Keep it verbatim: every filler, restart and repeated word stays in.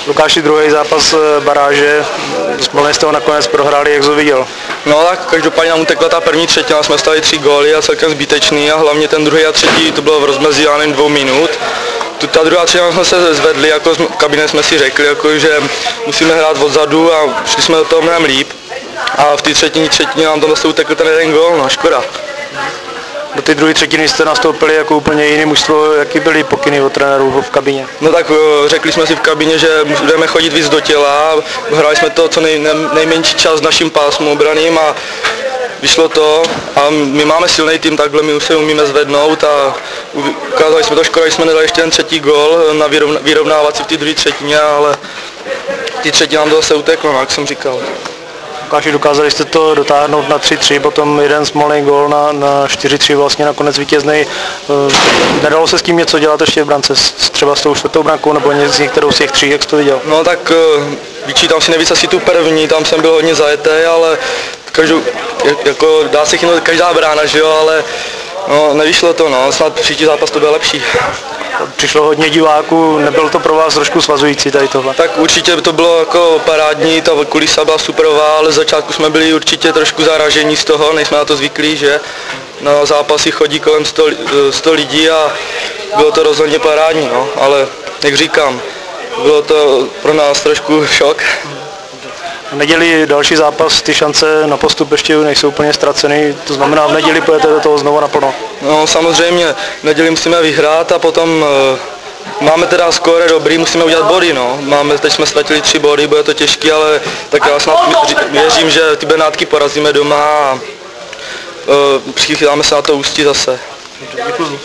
Lukáši, druhý zápas baráže, Smolný jste ho nakonec prohráli, jak jsi to viděl? No tak každopádně nám utekla ta první třetina, jsme stali tři góly a celkem zbytečný a hlavně ten druhý a třetí, to bylo v rozmezí já nevím dvou minut. Tu, ta druhá třetina jsme se zvedli, jako v kabině jsme si řekli, jako, že musíme hrát odzadu a šli jsme do toho mnohem líp. A v té třetině třetině nám tam zase utekl ten jeden gól, no škoda. Do té druhé třetiny jste nastoupili jako úplně jiné mužstvo, jaký byly pokyny od trenérů v kabině? No tak řekli jsme si v kabině, že budeme chodit víc do těla, hráli jsme to co nej, nejmenší čas naším pásmem obraným a vyšlo to a my máme silný tým, takhle my už se umíme zvednout a ukázali jsme to, škoda, že jsme nedali ještě ten třetí gól na vyrovna, vyrovnávací v té druhé třetině, ale v té třetině nám to zase uteklo, no, jak jsem říkal. Lukáši, dokázali jste to dotáhnout na tři tři, potom jeden Smolný gól na, na čtyři tři vlastně nakonec vítěznej. Nedalo se s tím něco dělat ještě v brance, třeba s tou čtvrtou brankou nebo s některou z těch tří, jak jsi to viděl? No tak vyčítám si nejvíc asi tu první, tam jsem byl hodně zajetý, ale každou, jako dá se chytnout každá brána, že jo, ale no, nevyšlo to, no, snad příští zápas to bude lepší. Přišlo hodně diváků, nebylo to pro vás trošku svazující tady tohle? Tak určitě to bylo jako parádní, ta kulisa byla superová, ale z začátku jsme byli určitě trošku zaražení z toho, nejsme na to zvyklí, že na zápasy chodí kolem sto lidí a bylo to rozhodně parádní, no, ale jak říkám, bylo to pro nás trošku šok. V neděli další zápas, ty šance na postup ještě nejsou úplně ztraceny, to znamená v neděli pojete do toho znovu naplno. No samozřejmě, v neděli musíme vyhrát a potom e, máme teda skóre dobrý, musíme udělat body, no. Máme, teď jsme ztratili tři body, bude to těžký, ale tak já snad věřím, že ty Benátky porazíme doma a e, přichytáme se na to Ústí zase. Děkuji.